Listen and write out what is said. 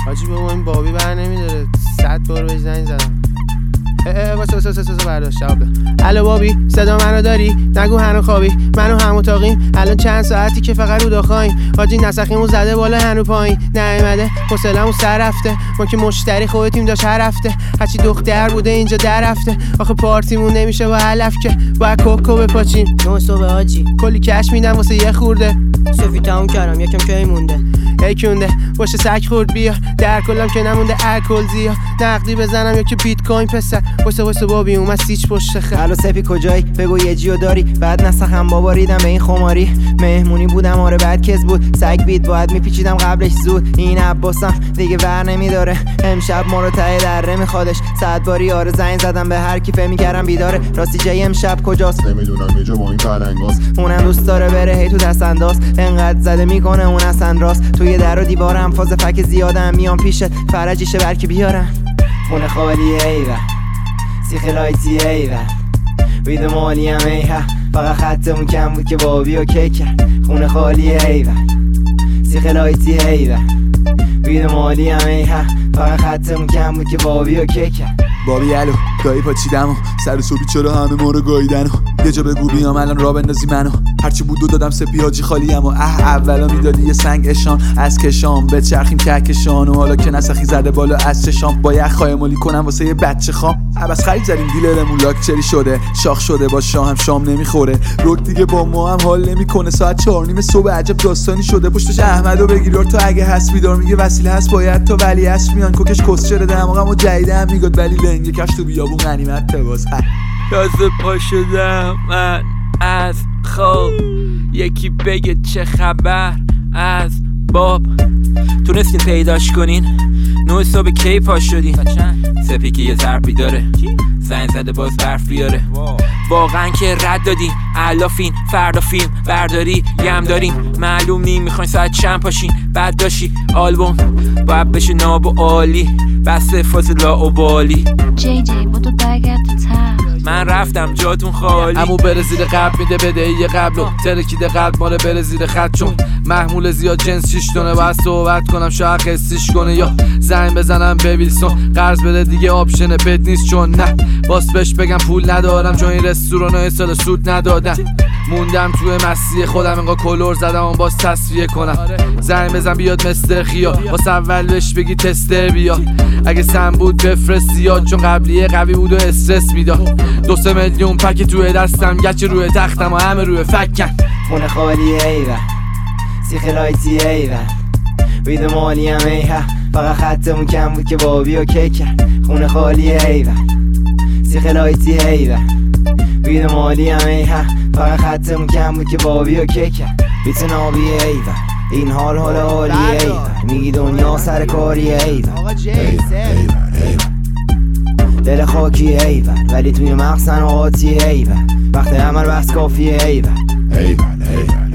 حاجی بابا این بابی بر نمیداره 100 بار بهش زنگ زدم. واسه برداشت جواب ده. الو بابی صدا منو داری؟ نگو هنو خوابی منو هم اتاقیم الان چند ساعتی که فقط رو داخایم. حاجی نسخیمو زده بالا هنو پایین نیومده حوصله‌مون سر رفته. ما که مشتری خودتیم داشت هر هفته هرچی دختر بوده اینجا در رفته. آخه پارتیمون نمیشه با علف که باید کوکو بپاچیم. 9 صبح حاجی کلی کش میدم واسه یه خورده. صوفی تموم کردم یکم کی مونده کونده باشه سگ خورد بیا در کلم که نمونده الکل زیاد نقدی بزنم یا که بیت کوین پسر واسه بابی اومد سیچ پشت خر. الو سپی کجایی بگو یه جیو داری بعد نسخم بابا ریدم به این خماری. مهمونی بودم آره بعد کس بود سگ بیت باید میپیچیدم قبلش زود. این عباسم دیگه ور نمیداره امشب ما رو ته دره میخوادش 100 باری آره زنگ زدم به هر کی فهمی کردم بیداره. راستی جای امشب کجاست نمیدونم یه جا با این فرنگاست. اونم دوست داره بره هی تو دست انداز انقدر زده میکنه اون اصلا راست. توی در و دیوارم فاز فک زیادم میام پیشت فرجیشه برکی بیارم. خونه خالیه ایوه سیخ لایتی ایوه وید مالی هم ایوه فقط خطمون کم بود که بابی و کیک کرد. خونه خالیه ایوه سیخ لایتی ایوه وید مالی هم ایوه فقط خطمون کم بود که بابی و کیک کرد. بابی الو گاهی پاچیدم و سر صبحی چرا همه ما رو گاییدن و یه جا بگو بیام الان را بندازی منو. هرچی بود و دادم سپی حاجی خالیم و اولا میدادی یه سنگ اشان از کشام به چرخیم کهکشان و حالا که نسخی زده بالا از چشام با یه خایمالی کنم واسه یه بچه خام. عباس خرید زدیم دیلرمون لاکچری شده شاخ شده با شاه هم شام نمیخوره. روک دیگه با ما هم حال نمیکنه ساعت 4:30 صبح عجب داستانی شده. پشتش احمدو بگیر تو اگه هست بیدار میگه وسیله هست باید تا ولی هست میان کوکش کسچره دماغمو جدیده هم میگاد ولی لنگه کش تو بیابون غنیمت باز. تازه پا شدم من از خواب یکی بگه چه خبر از باب. تونستین پیداش کنین 9 صبح کی پا شدین سپی که یه ظرفی داره زنگ زده باز برف بیاره. واقعا که رد دادین علافین فردا فیلم برداری یم دارین معلوم نیم میخواین ساعت چند پاشین بعد داشی آلبوم باید بشه ناب و عالی بس فاز لاوبالی. جی بودو برگرد تا من رفتم جاتون خالی. امو بره زیر قلب میده بدهی قبلو ترکیده قلب ماره بره زیر خط چون محمول زیاد جنس 6 تونه باید صحبت کنم شاید قصیش کنه یا زنگ بزنم به ویلسون قرض بده دیگه آپشن بد نیست چون نه باس بهش بگم پول ندارم چون این رستوران سال سود ندادن. موندم توی مسیح خودم اینقا کلور زدم اون باز تصفیه کنم. زنگ بزن بیاد مستر خیا باس اول بهش بگی تستر بیا اگه سم بود بفرست زیاد چون قبلیه قوی بود و استرس میداد. 2-3 میلیون پک توی دستم گچ روی تختم و همه روی فکن. خونه خالیه ایوه سیخ لایتی ایوه وید مالی هم ایوه فقط خطمون کم بود که بابی و کیک کرد. خونه خالیه ایوه سیخ لایتی ایوه وید مالی هم ایوه فقط خطمون کم بود که بابی و کیک کرد. بیت نابی ایوه این حال عالیه ایوه میگی دنیا سر کاریه ایوه دل خاکی ایوه ولی توی مغز صنعاتی ایوه وقت عمل بس کافیه ایوه